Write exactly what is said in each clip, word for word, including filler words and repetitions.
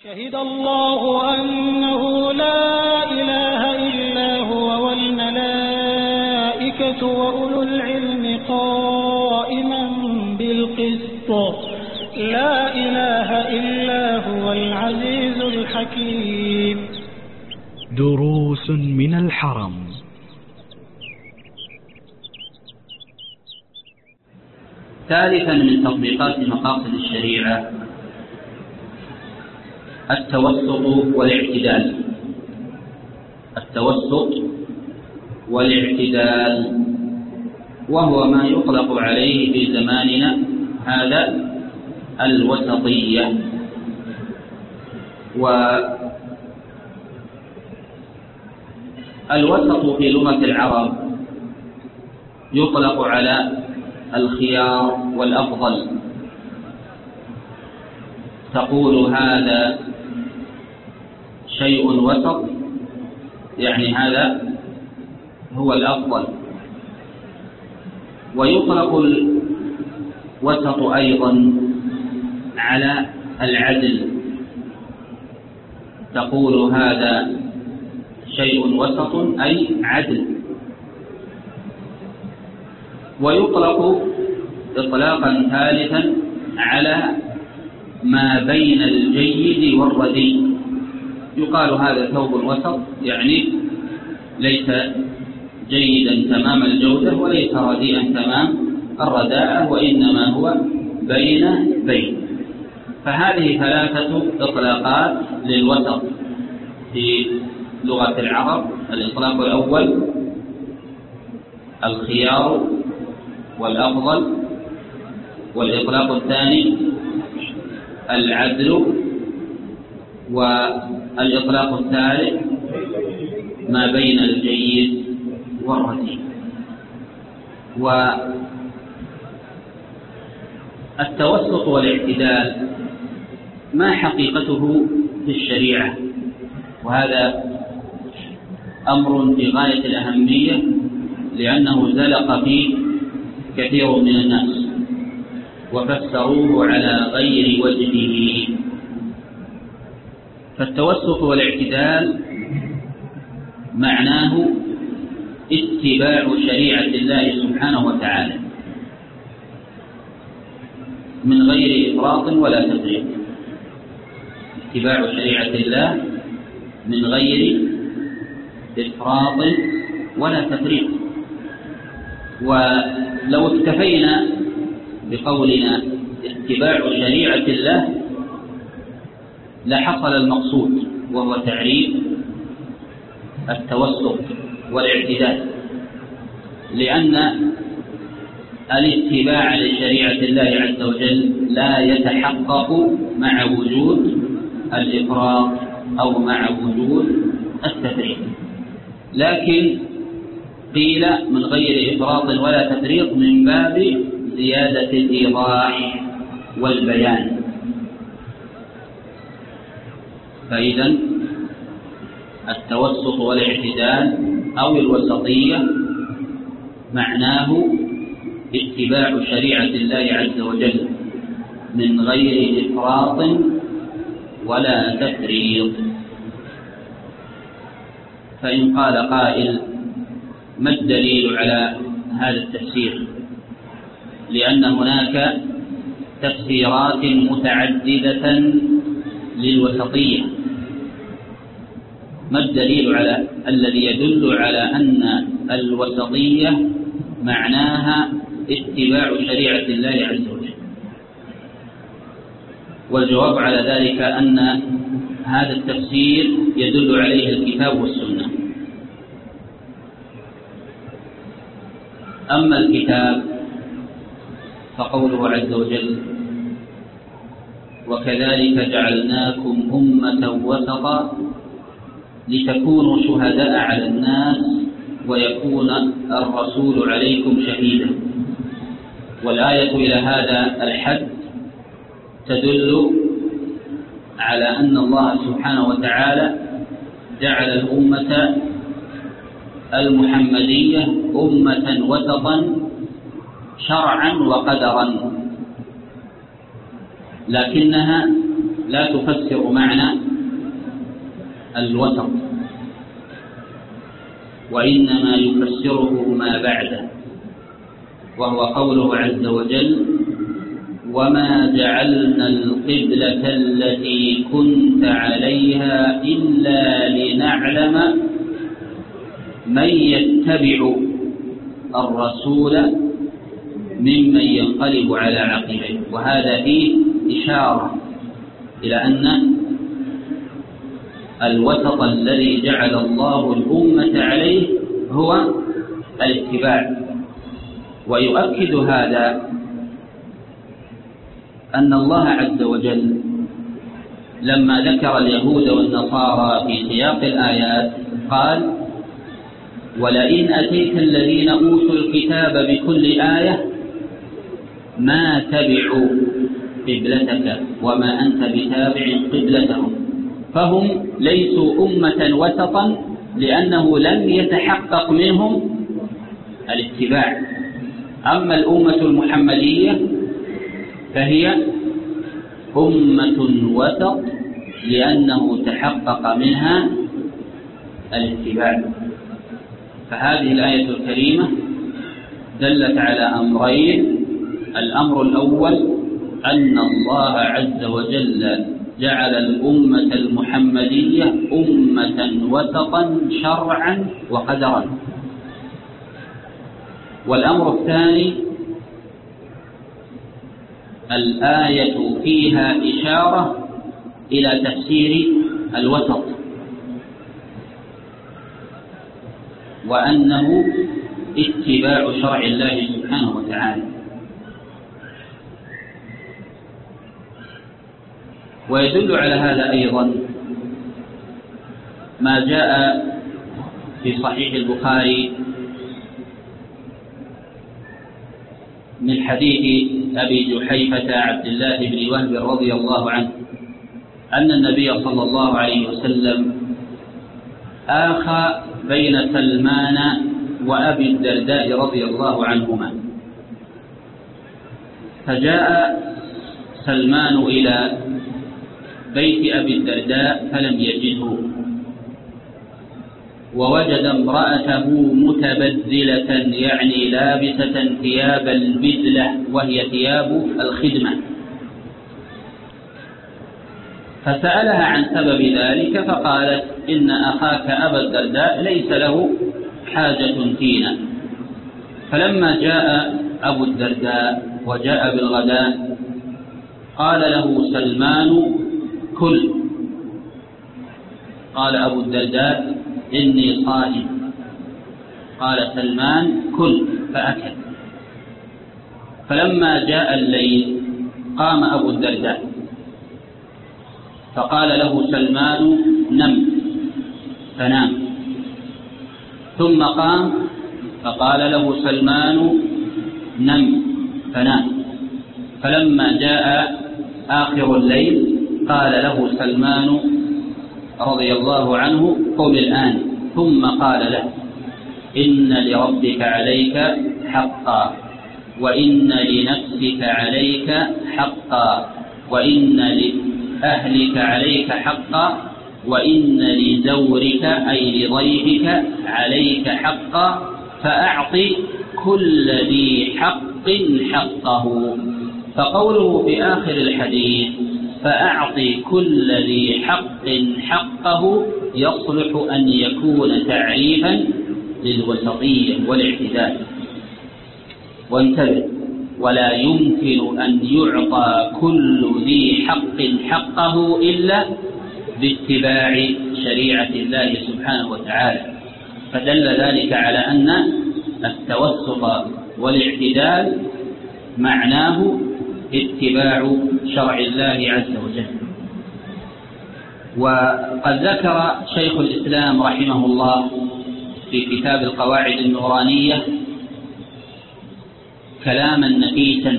شهد الله أنه لا إله إلا هو والملائكة وأولو العلم قائما بالقسط لا إله إلا هو العزيز الحكيم. دروس من الحرم. ثالثا من تطبيقات مقاصد الشريعة التوسط والاعتدال. التوسط والاعتدال وهو ما يطلق عليه في زماننا هذا الوسطية. والوسط في لغة العرب يطلق على الخيار والأفضل. تقول هذا شيء وسط، يعني هذا هو الأفضل. ويطلق الوسط أيضا على العدل، تقول هذا شيء وسط أي عدل. ويطلق إطلاقا ثالثا على ما بين الجيد والرديء، يقال هذا ثوب وسط، يعني ليس جيدا تمام الجودة وليس رديئا تمام الرداءة، وإنما هو بين بين. فهذه ثلاثة إطلاقات للوسط في لغة العرب. الإطلاق الأول الخيار والأفضل، والإطلاق الثاني العدل، والإطلاق الثالث ما بين الجيد والرديء. والتوسط والاعتدال ما حقيقته في الشريعة؟ وهذا أمر في غاية الأهمية، لأنه زلق فيه كثير من الناس وفسروه على غير وجهه. فالتوسط والاعتدال معناه اتباع شريعة الله سبحانه وتعالى من غير إفراط ولا تفريط. اتباع شريعة الله من غير إفراط ولا تفريط. ولو اكتفينا بقولنا اتباع شريعة الله لحصل المقصود، وهو تعريف التوسط والاعتدال، لأن الاتباع لشريعة الله عز وجل لا يتحقق مع وجود الإفراط أو مع وجود التفريط، لكن قيل من غير إفراط ولا تفريط من باب زيادة الإيضاح والبيان. فإذا التوسط والاعتدال أو الوسطية معناه اتباع شريعة الله عز وجل من غير إفراط ولا تفريط. فإن قال قائل ما الدليل على هذا التفسير؟ لأن هناك تفسيرات متعددة للوسطية. ما الدليل على الذي يدل على أن الوسطية معناها اتباع شريعة الله عز وجل؟ والجواب على ذلك أن هذا التفسير يدل عليه الكتاب والسنة. أما الكتاب فقوله عز وجل وكذلك جعلناكم أمة وسطا لتكونوا شهداء على الناس ويكون الرسول عليكم شهيدا. والآية إلى هذا الحد تدل على أن الله سبحانه وتعالى جعل الأمة المحمدية أمة وسطا شرعا وقدرا، لكنها لا تفسر معنى الوسط، وإنما يفسره ما بعده، وهو قوله عز وجل: وما جعلنا القبلة التي كنت عليها إلا لنعلم من يتبع الرسول ممن ينقلب على عقبيه. وهذا فيه إشارة إلى أن الوسط الذي جعل الله الأمة عليه هو الاتباع. ويؤكد هذا أن الله عز وجل لما ذكر اليهود والنصارى في سياق الآيات قال: ولئن أتيت الذين أوتوا الكتاب بكل آية ما تبعوا قبلتك وما أنت بتابع قبلتهم. فهم ليسوا أمة وسطا لأنه لم يتحقق منهم الاتباع. أما الأمة المحمدية فهي أمة وسط لأنه تحقق منها الاتباع. فهذه الآية الكريمة دلت على أمرين: الأمر الأول أن الله عز وجل جعل الأمة المحمدية أمة وسطا شرعا وقدرا. والأمر الثاني: الآية فيها إشارة إلى تفسير الوسط، وأنه اتباع شرع الله سبحانه وتعالى. ويدل على هذا أيضا ما جاء في صحيح البخاري من حديث أبي جحيفة عبد الله بن وهب رضي الله عنه أن النبي صلى الله عليه وسلم آخى بين سلمان وأبي الدرداء رضي الله عنهما، فجاء سلمان إلى بيت أبي الدرداء فلم يجده، ووجد امرأته متبذلة يعني لابسة ثياب البذلة وهي ثياب الخدمة، فسألها عن سبب ذلك فقالت: إن أخاك أبا الدرداء ليس له حاجة فينا. فلما جاء أبو الدرداء وجاء بالغداء قال له سلمان: كل. قال أبو الدرداء: إني صائم. قال سلمان: كل، فأكل. فلما جاء الليل قام أبو الدرداء فقال له سلمان: نم، فنام. ثم قام فقال له سلمان: نم، فنام. فلما جاء آخر الليل قال له سلمان رضي الله عنه: قم الآن. ثم قال له: إن لربك عليك حقا، وإن لنفسك عليك حقا، وإن لأهلك عليك حقا، وإن لزورك أي لضيفك عليك حقا، فأعط كل ذي حق حقه. فقوله في آخر الحديث فأعط كل ذي حق حقه يصلح أن يكون تعريفا للوسطية والاعتدال. وانتبه: ولا يمكن أن يعطى كل ذي حق حقه إلا باتباع شريعة الله سبحانه وتعالى. فدل ذلك على أن التوسط والاعتدال معناه اتباع شرع الله عز وجل. وقد ذكر شيخ الإسلام رحمه الله في كتاب القواعد النورانية كلاما نفيسا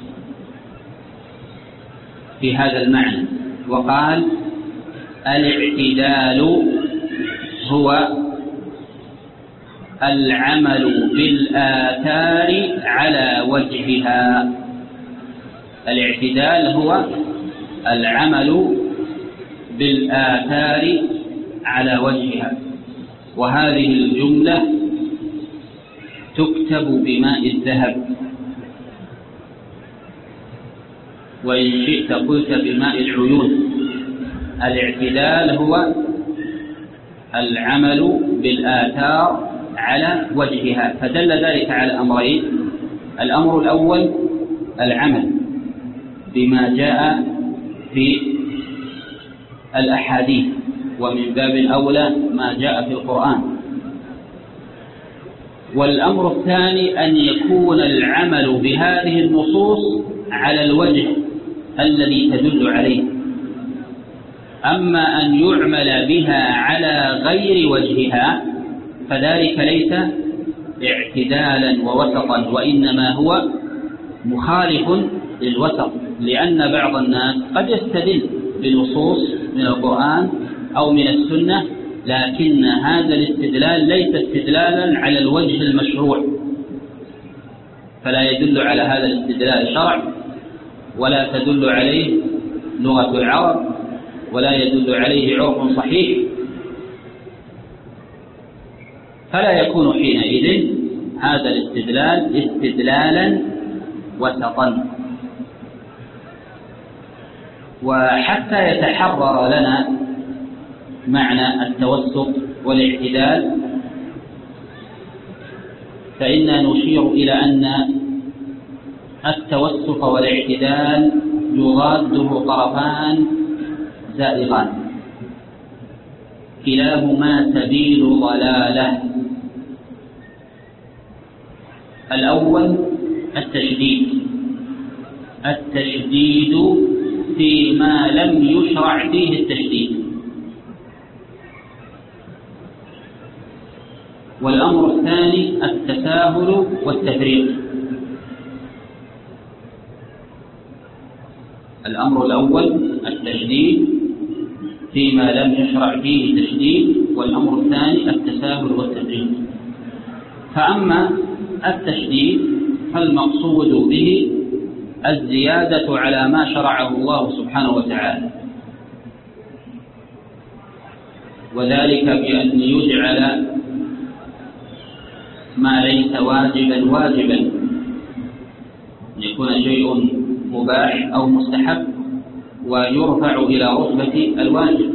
في هذا المعنى، وقال: الاعتدال هو العمل بالآثار على وجهها. الاعتدال هو العمل بالآثار على وجهها، وهذه الجملة تكتب بماء الذهب، وإن شئت قلت بماء العيون. الاعتدال هو العمل بالآثار على وجهها، فدل ذلك على أمرين: الأمر الأول العمل بما جاء في الأحاديث، ومن باب أولى ما جاء في القرآن. والأمر الثاني أن يكون العمل بهذه النصوص على الوجه الذي تدل عليه. أما أن يعمل بها على غير وجهها فذلك ليس اعتدالا ووسطا، وإنما هو مخالف للوسط، لأن بعض الناس قد يستدل بنصوص من القرآن أو من السنة، لكن هذا الاستدلال ليس استدلالا على الوجه المشروع، فلا يدل على هذا الاستدلال شرع، ولا تدل عليه لغة العرب، ولا يدل عليه عرف صحيح، فلا يكون حينئذ هذا الاستدلال استدلالا وسطا. وحتى يتحرر لنا معنى التوسط والاعتدال فإننا نشير إلى أن التوسط والاعتدال يضاده طرفان زائغان، كلاهما سبيل ضلالة. الأول التشديد، التشديد فيما لم يشرع فيه التشديد. والأمر الثاني التساهل والتفريط. الأمر الأول التشديد فيما لم يشرع فيه تشديد، والأمر الثاني التساهل والتفريط. فأما التشديد فالمقصود به الزيادة على ما شرعه الله سبحانه وتعالى، وذلك بأن يجعل ما ليس واجبا واجبا، أن يكون شيء مباح أو مستحب ويرفع إلى رتبة الواجب،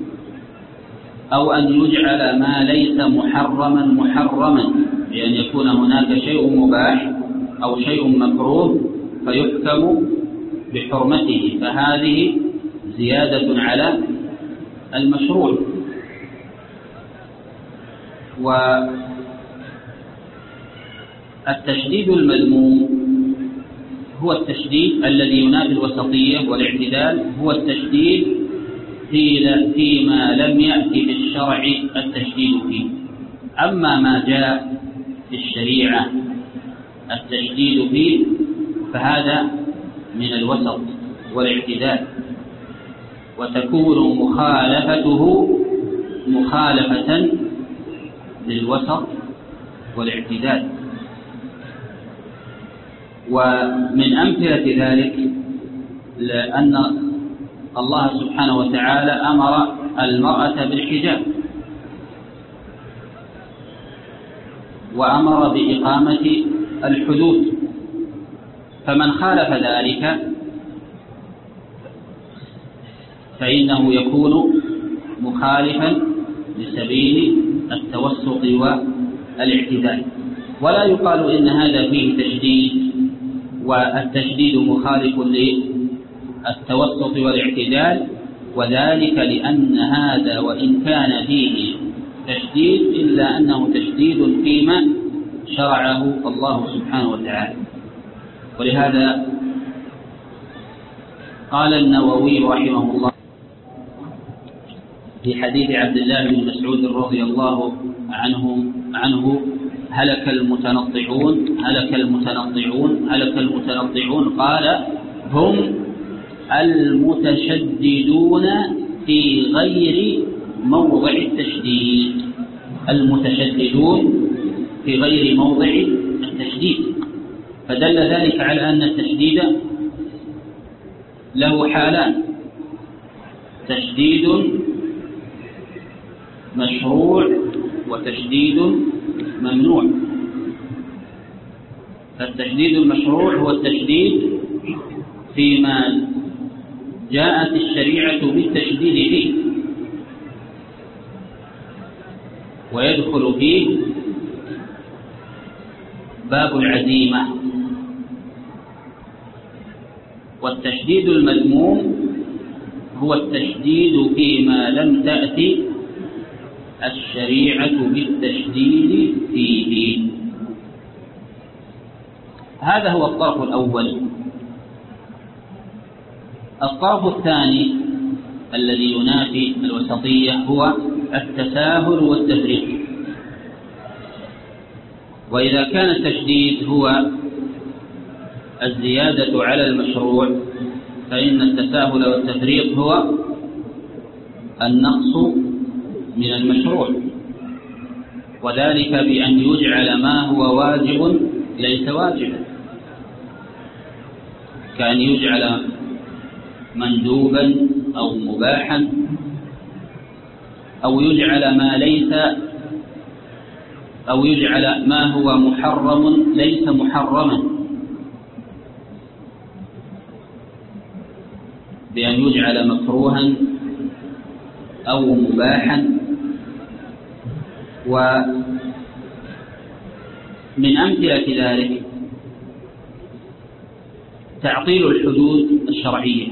أو أن يجعل ما ليس محرما محرما، بأن يكون هناك شيء مباح أو شيء مكروه فيحكم بحرمته، فهذه زيادة على المشروع. والتشديد المذموم هو التشديد الذي ينافي الوسطية، والاعتدال هو التشديد فيما لم يأتي بالشرع التشديد فيه. أما ما جاء في الشريعة التشديد فيه فهذا من الوسط والاعتدال، وتكون مخالفته مخالفة للوسط والاعتدال. ومن أمثلة ذلك لأن الله سبحانه وتعالى أمر المرأة بالحجاب، وأمر بإقامة الحدود، فمن خالف ذلك فإنه يكون مخالفا لسبيل التوسط والاعتدال. ولا يقال إن هذا فيه تشديد والتشديد مخالف للتوسط والاعتدال، وذلك لأن هذا وإن كان فيه تشديد إلا أنه تشديد فيما شرعه الله سبحانه وتعالى. ولهذا قال النووي رحمه الله في حديث عبد الله بن مسعود رضي الله عنه عنه هلك المتنطعون هلك المتنطعون هلك المتنطعون قال: هم المتشددون في غير موضع التشديد. المتشددون في غير موضع التشديد، فدل ذلك على أن التشديد له حالان: فالتشديد مشروع وتشديد ممنوع. فالتشديد المشروع هو التشديد فيما جاءت الشريعة بالتشديد فيه، ويدخل فيه باب العزيمة. والتشديد المذموم هو التشديد فيما لم تأتي الشريعة بالتشديد فيه. هذا هو الطرف الأول. الطرف الثاني الذي ينافي الوسطية هو التساهل والتفريط. وإذا كان التشديد هو الزيادة على المشروع، فإن التساهل والتفريط هو النقص من المشروع، وذلك بأن يجعل ما هو واجب ليس واجبا، كأن يجعل مندوبا أو مباحا، أو يجعل ما ليس أو يجعل ما هو محرم ليس محرما، بأن يجعل مكروها أو مباحا. ومن أمثلة ذلك تعطيل الحدود الشرعية،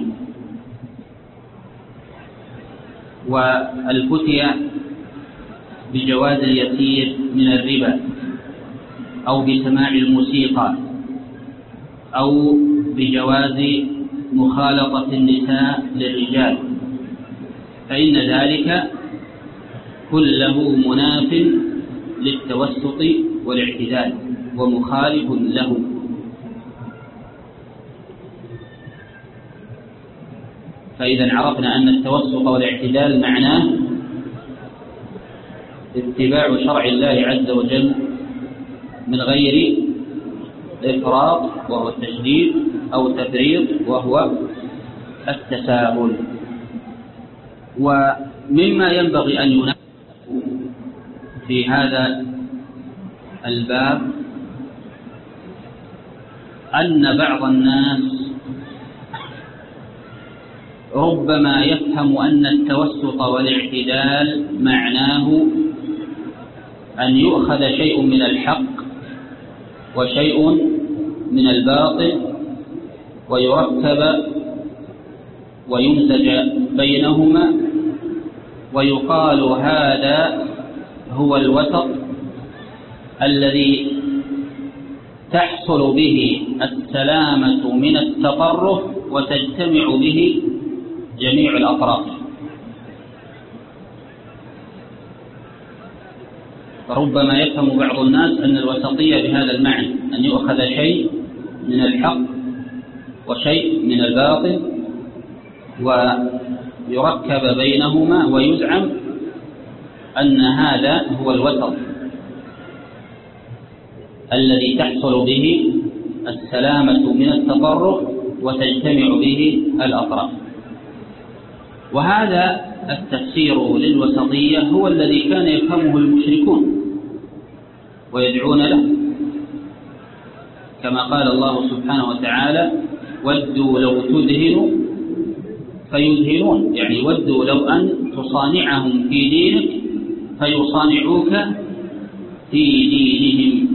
والفتية بجواز اليسير من الربا، أو بسماع الموسيقى، أو بجواز مخالطة النساء للرجال، فإن ذلك كله مناف للتوسط والاعتدال ومخالف له. فإذا عرفنا أن التوسط والاعتدال معناه اتباع شرع الله عز وجل من غير إفراط وهو التشديد، أو تفريط وهو التساهل. ومما ينبغي أن ينبه في هذا الباب أن بعض الناس ربما يفهم أن التوسط والاعتدال معناه أن يؤخذ شيء من الحق وشيء من الباطل ويركب ويمزج بينهما، ويقال هذا هو الوسط الذي تحصل به السلامة من التطرف وتجتمع به جميع الأطراف. فربما يفهم بعض الناس أن الوسطية بهذا المعنى، أن يؤخذ شيء من الحق وشيء من الباطل ويركب بينهما، ويزعم أن هذا هو الوسط الذي تحصل به السلامة من التطرف وتجتمع به الأطراف. وهذا التفسير للوسطية هو الذي كان يفهمه المشركون ويدعون له، كما قال الله سبحانه وتعالى: ودوا لو تدهنوا فيدهنون، يعني ودوا لو أن تصانعهم في دينك فيصانعوك في دينهم.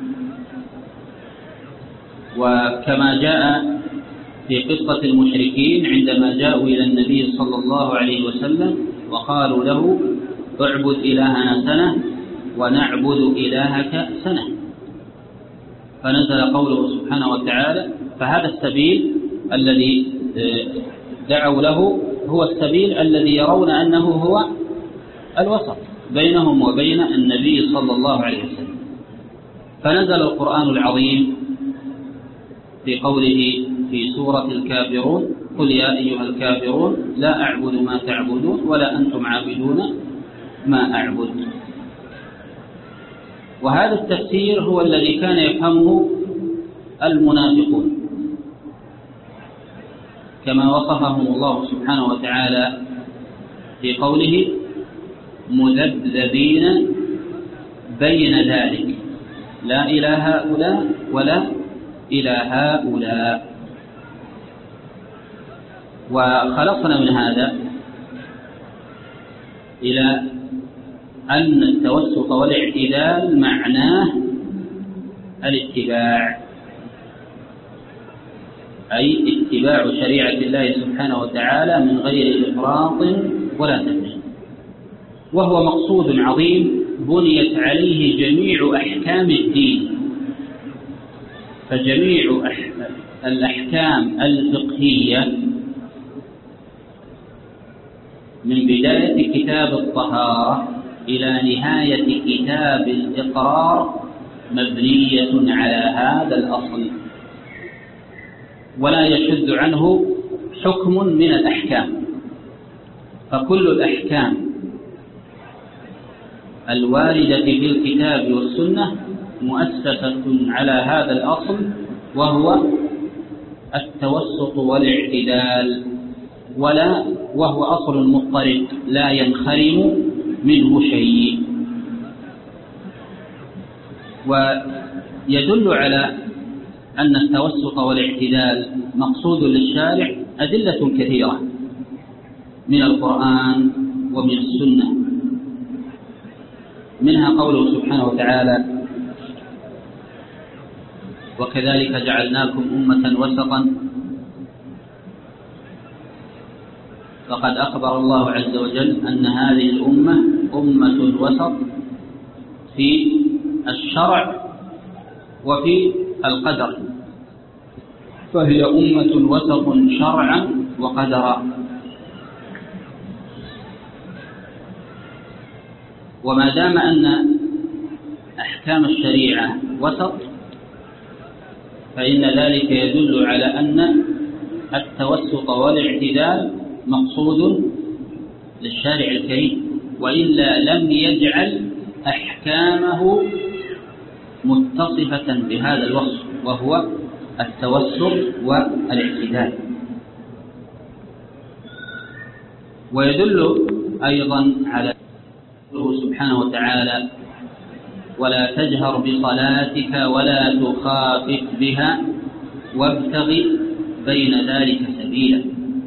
وكما جاء في قصة المشركين عندما جاءوا إلى النبي صلى الله عليه وسلم وقالوا له: اعبد إلهنا سنة ونعبد إلهك سنة، فنزل قوله سبحانه وتعالى: فهذا السبيل الذي دعوا له هو السبيل الذي يرون أنه هو الوسط بينهم وبين النبي صلى الله عليه وسلم. فنزل القرآن العظيم في قوله في سورة الكافرون: قل يا أيها الكافرون لا أعبد ما تعبدون ولا أنتم عابدون ما أعبد. وهذا التفسير هو الذي كان يفهمه المنافقون، كما وصفهم الله سبحانه وتعالى في قوله مذبذبين بين ذلك لا إلى هؤلاء ولا إلى هؤلاء. وخلصنا من هذا إلى أن التوسط والاعتدال معناه الاتباع، أي اتباع شريعة الله سبحانه وتعالى من غير إفراط ولا تفريط، وهو مقصود عظيم بنيت عليه جميع أحكام الدين. فجميع الأحكام الفقهية من بداية كتاب الطهارة إلى نهاية كتاب الإقرار مبنية على هذا الأصل، ولا يشذ عنه حكم من الأحكام. فكل الأحكام الواردة في الكتاب والسنة مؤسسة على هذا الأصل، وهو التوسط والاعتدال، ولا وهو أصل مضطرد لا ينخرم منه شيء. ويدل على أن التوسط والاعتدال مقصود للشارع أدلة كثيرة من القرآن ومن السنة، منها قوله سبحانه وتعالى وكذلك جعلناكم أمة وسطا. فقد أخبر الله عز وجل أن هذه الأمة أمة وسط في الشرع وفي القدر، فهي أمة وسط شرعا وقدرا. وما دام أن أحكام الشريعة وسط فإن ذلك يدل على أن التوسط والاعتدال مقصود للشارع الكريم، وإلا لم يجعل أحكامه متصفة بهذا الوصف، وهو التوسط والاعتدال. ويدل أيضا على قوله سبحانه وتعالى ولا تجهر بصلاتك ولا تخافت بها وابتغ بين ذلك سبيلا.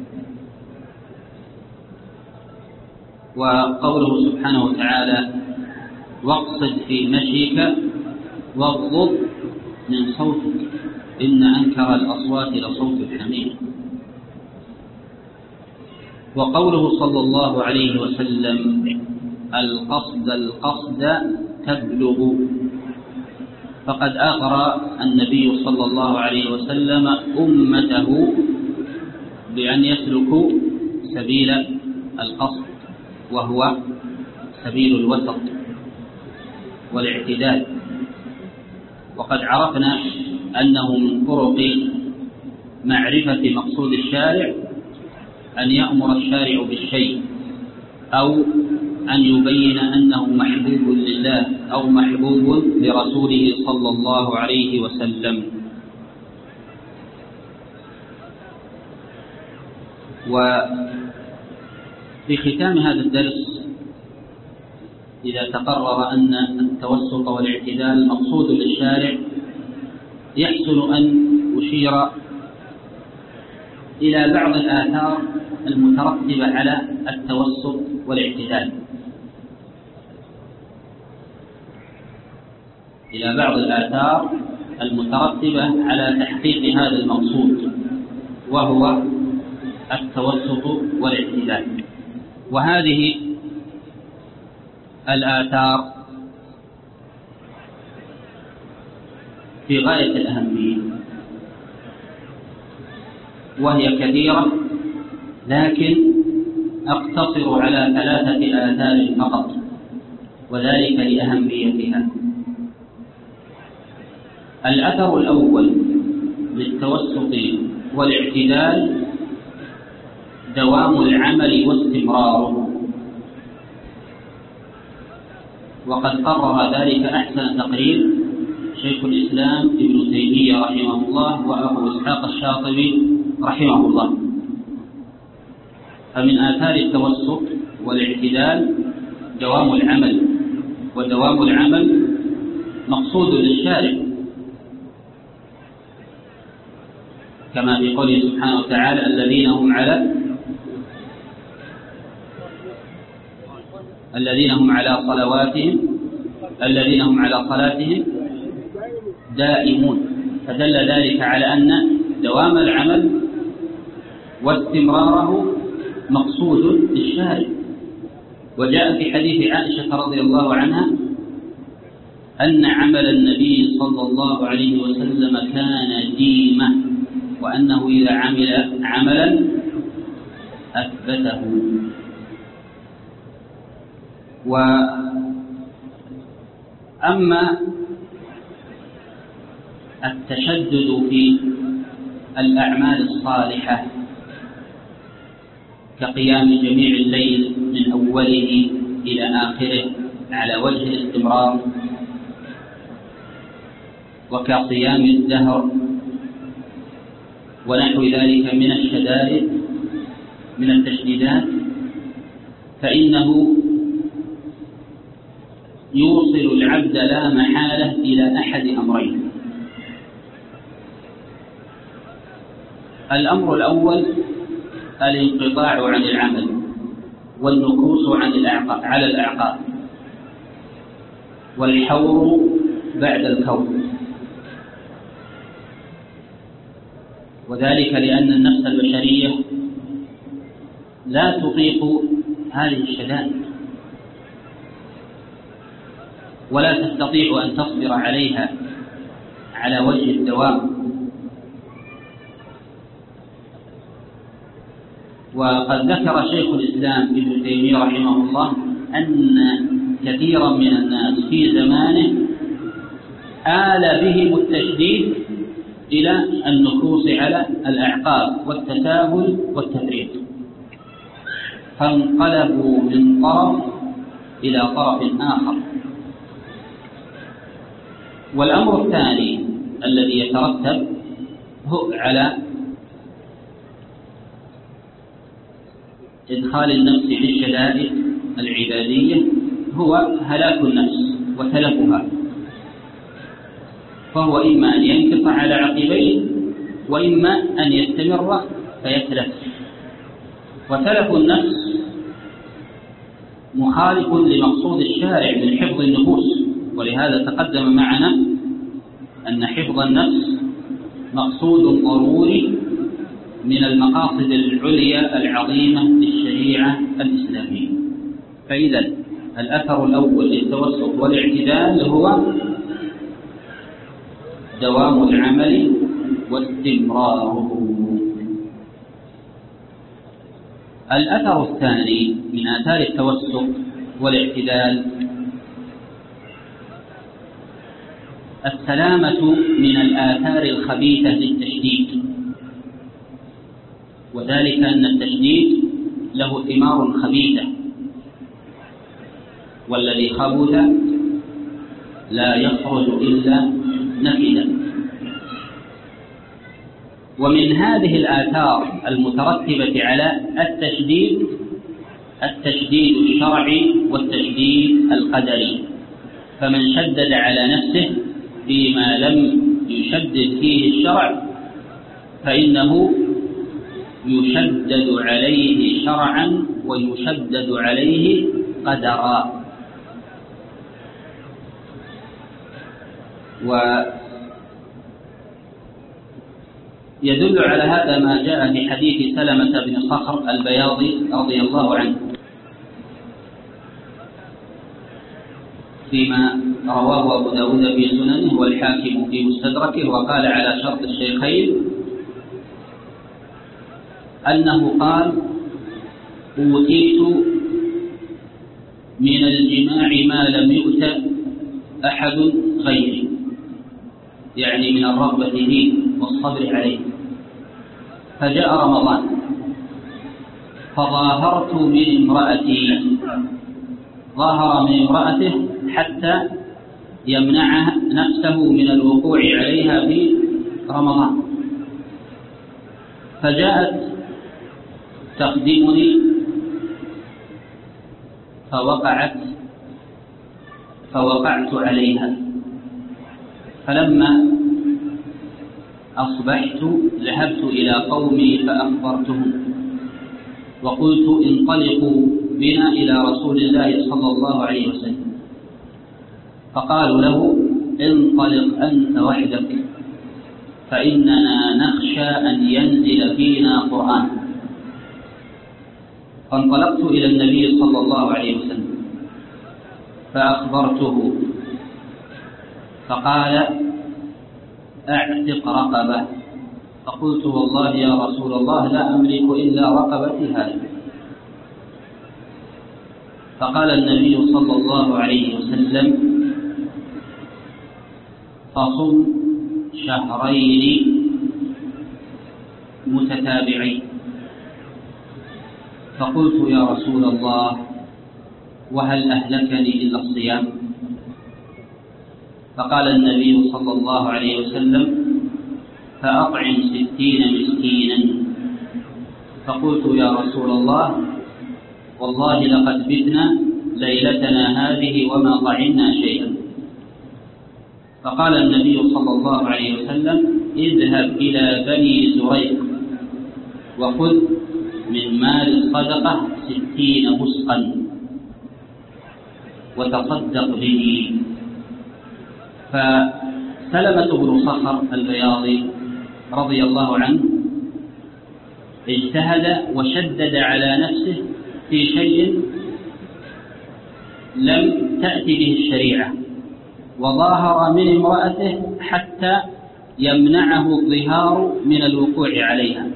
وقوله سبحانه وتعالى واقصد في مشيك واغضض من صوتك إن أنكر الأصوات لصوت الحمير. وقوله صلى الله عليه وسلم القصد القصد تبلغ، فقد أغرى النبي صلى الله عليه وسلم أمته بأن يسلكوا سبيل القصد، وهو سبيل الوسط والاعتدال. وقد عرفنا أنه من طرق معرفة مقصود الشارع أن يأمر الشارع بالشيء، أو أن يبين أنه محبوب لله أو محبوب لرسوله صلى الله عليه وسلم. وفي ختام هذا الدرس إذا تقرر أن التوسط والاعتدال مقصود للشارع يحسن أن أشير إلى بعض الآثار المترتبة على التوسط والاعتدال إلى بعض الآثار المترتبة على تحقيق هذا المقصود، وهو التوسط والاعتدال. وهذه الآثار في غاية الأهمية، وهي كثيرة، لكن أقتصر على ثلاثة آثار فقط، وذلك لأهميتها. الأثر الأول للتوسط والاعتدال دوام العمل واستمراره، وقد قرر ذلك أحسن تقرير شيخ الإسلام ابن تيمية رحمه الله وأبو إسحاق الشاطبي رحمه الله. فمن آثار التوسط والاعتدال دوام العمل، ودوام العمل مقصود للشارع، كما في قوله سبحانه وتعالى الذين هم على الذين هم على صلواتهم الذين هم على صلاتهم دائمون. فدل ذلك على أن دوام العمل واستمراره مقصود للشارع. وجاء في حديث عائشة رضي الله عنها أن عمل النبي صلى الله عليه وسلم كان ديمة، وأنه إذا عمل عملا أثبته. وأما التشدد في الأعمال الصالحة كقيام جميع الليل من أوله إلى آخره على وجه الاستمرار، وكصيام الدهر ونحو ذلك من الشدائد من التشديدات، فإنه يوصل العبد لا محالة إلى أحد أمرين. الأمر الأول الانقطاع عن العمل والنكوص عن الأعقاب على الأعقاب والحور بعد الكور، وذلك لأن النفس البشرية لا تطيق هذه الشدائد ولا تستطيع أن تصبر عليها على وجه الدوام. وقد ذكر شيخ الإسلام ابن تيمية رحمه الله أن كثيرا من الناس في زمانه آل بهم التشديد إلى النكوص على الأعقاب والتساهل والتفريط، فانقلبوا من طرف إلى طرف آخر. والأمر الثاني الذي يترتب هو على إدخال النفس في الشدائد العبادية هو هلاك النفس وتلفها، فهو إما أن ينقطع على عقبيه وإما أن يستمر فيتلف. وتلف النفس مخالف لمقصود الشارع من حفظ النفوس، ولهذا تقدم معنا أن حفظ النفس مقصود ضروري من المقاصد العليا العظيمة للشريعة الإسلامية. فإذا الأثر الأول للتوسط والاعتدال هو دوام العمل واستمراره. الأثر الثاني من آثار التوسط والاعتدال السلامة من الآثار الخبيثة للتشديد، وذلك أن التشديد له ثمار خبيثة، والذي خبث لا يخرج إلا نفدا. ومن هذه الآثار المترتبة على التشديد التشديد الشرعي والتشديد القدري، فمن شدد على نفسه فيما لم يشدد فيه الشرع فإنه يشدد عليه شرعا ويشدد عليه قدرا. ويدل على هذا ما جاء في حديث سلمة بن صخر البياضي رضي الله عنه فيما رواه أبو داود في سننه والحاكم في مستدركه، وقال على شرط الشيخين أنه قال: أوتيت من الجماع ما لم يؤت أحد غيري، يعني من الرغبة فيه والصبر عليه. فجاء رمضان فظاهرت من امرأتي، ظاهر من امرأته حتى يمنع نفسه من الوقوع عليها في رمضان، فجاءت تخدمني فوقعت فوقعت عليها، فلما أصبحت ذهبت إلى قومي فأخبرتهم وقلت انطلقوا بنا إلى رسول الله صلى الله عليه وسلم، فقالوا له انطلق أنت وحدك فإننا نخشى أن ينزل فينا قرآن. فانطلقت إلى النبي صلى الله عليه وسلم فأخبرته، فقال أعتق رقبة. فقلت والله يا رسول الله لا أملك إلا رقبتي هذه. فقال النبي صلى الله عليه وسلم فصم شهرين متتابعين. فقلت يا رسول الله وهل أهلكني إلا الصيام؟ فقال النبي صلى الله عليه وسلم فأطعم ستين مسكينا. فقلت يا رسول الله والله لقد بتنا ليلتنا هذه وما طعمنا شيئا. فقال النبي صلى الله عليه وسلم اذهب إلى بني زريق وخذ من مال الصدقة ستين مسقا وتصدق به. فسلمة بن صخر البياضي رضي الله عنه اجتهد وشدد على نفسه في شيء لم تأتي به الشريعة، وظاهر من امرأته حتى يمنعه الظهار من الوقوع عليها،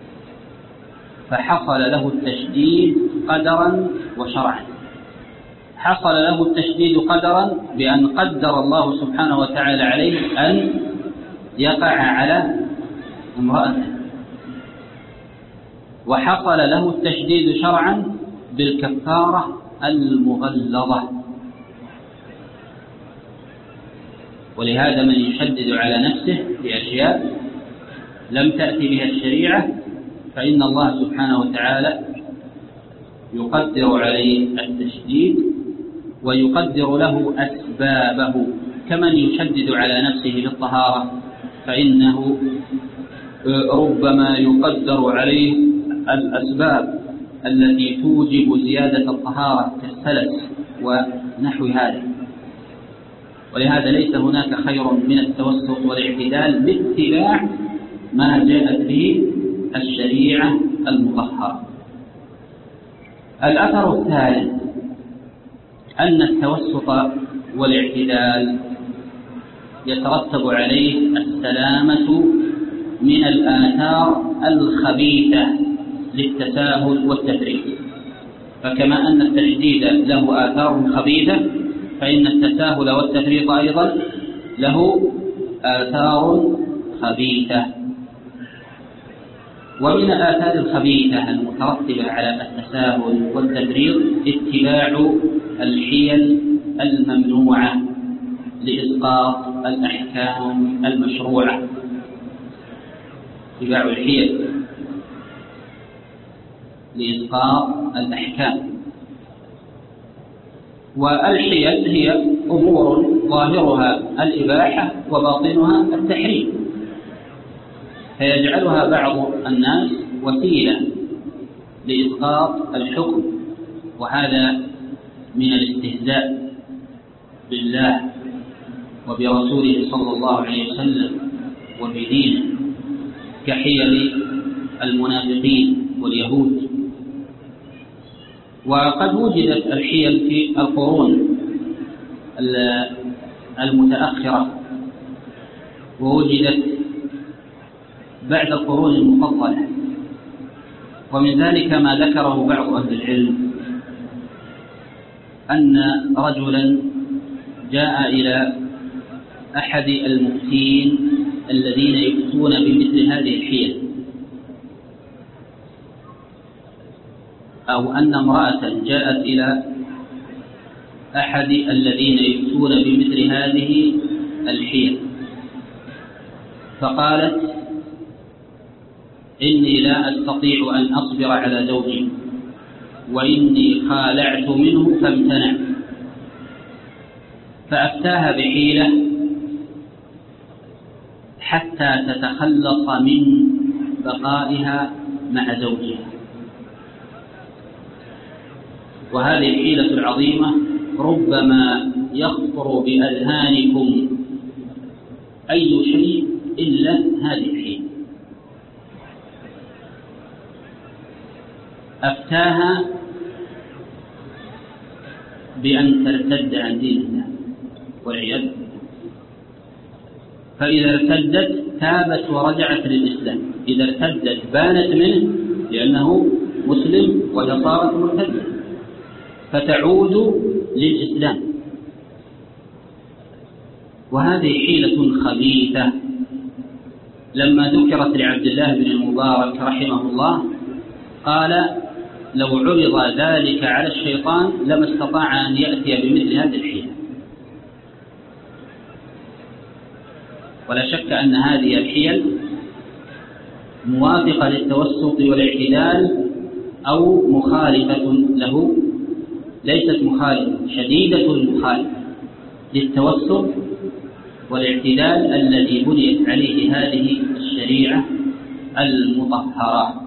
فحصل له التشديد قدرا وشرعا. حصل له التشديد قدرا بأن قدر الله سبحانه وتعالى عليه أن يقع على امرأته، وحصل له التشديد شرعا بالكفارة المغلظة. ولهذا من يشدد على نفسه بأشياء لم تأتي بها الشريعة فإن الله سبحانه وتعالى يقدر عليه التشديد ويقدر له أسبابه، كمن يشدد على نفسه بالطهارة فإنه ربما يقدر عليه الأسباب التي توجب زيادة الطهارة كالسلس ونحو هذا. ولهذا ليس هناك خير من التوسط والاعتدال باتباع ما جاءت به الشريعة المطهرة. الأثر الثالث أن التوسط والاعتدال يترتب عليه السلامة من الآثار الخبيثة للتساهل والتفريط. فكما أن التشديد له آثار خبيثة فإن التساهل والتفريط أيضا له آثار خبيثة. ومن الآثار الخبيثة المترتبة على التساهل والتفريط اتباع الحيل الممنوعة لإسقاط الأحكام المشروعة. اتباع الحيل لإسقاط الأحكام. والحيل هي أمور ظاهرها الإباحة وباطنها التحريم، فيجعلها بعض الناس وسيلة لإسقاط الحكم، وهذا من الاستهزاء بالله وبرسوله صلى الله عليه وسلم وبدينه، كحيل المنافقين واليهود. وقد وجدت الحيل في القرون المتأخرة ووجدت بعد القرون المفضلة، ومن ذلك ما ذكره بعض أهل العلم أن رجلا جاء إلى أحد المفتين الذين يفتون بمثل هذه الحيل، أو أن امرأة جاءت إلى أحد الذين يفتون بمثل هذه الحيل فقالت إني لا أستطيع أن أصبر على زوجي وإني خالعت منه فامتنع، فأفتاها بحيلة حتى تتخلص من بقائها مع زوجها. وهذه الحيلة العظيمة ربما يخطر بأذهانكم أي شيء إلا هذه الحيلة. أفتاها بأن ترتد عن دين الله والعياذ بالله، فإذا ارتدت تابت ورجعت للإسلام. إذا ارتدت بانت منه لأنه مسلم وهي صارت مرتدة، فتعود للإسلام. وهذه حيلة خبيثة. لما ذكرت لعبد الله بن المبارك رحمه الله قال: لو عرض ذلك على الشيطان لما استطاع أن يأتي بمثل هذه الحيلة. ولا شك أن هذه الحيل موافقة للتوسط والاعتدال أو مخالفة له، ليست مخالفة، شديدة المخالفة للتوسط والاعتدال الذي بنيت عليه هذه الشريعة المطهرة.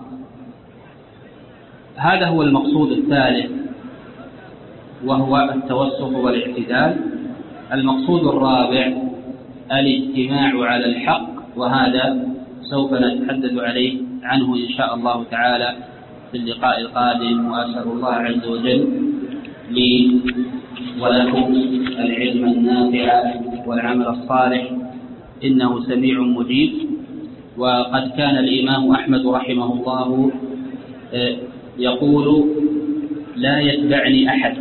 هذا هو المقصود الثالث، وهو التوسط والاعتدال. المقصود الرابع الاجتماع على الحق، وهذا سوف نتحدث عليه عنه إن شاء الله تعالى في اللقاء القادم. وأسأل الله عز وجل لي ولكم العلم النافع والعمل الصالح، إنه سميع مجيب. وقد كان الإمام أحمد رحمه الله يقول: لا يتبعني أحد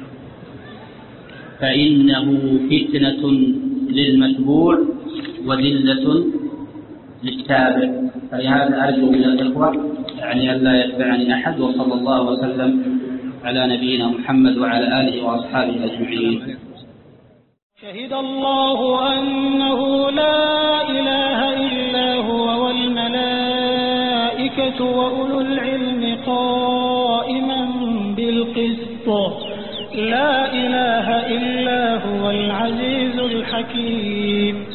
فإنه فتنة للمتبوع وذلة للتابع. فلهذا أرجو من الإخوة يعني أن لا يتبعني أحد. وصلى الله وسلم على نبينا محمد وعلى آله وأصحابه أجمعين. شهد الله أنه لا إله إلا هو والملائكة وأولو العلم قائما بالقسط، لا إله إلا هو العزيز الحكيم.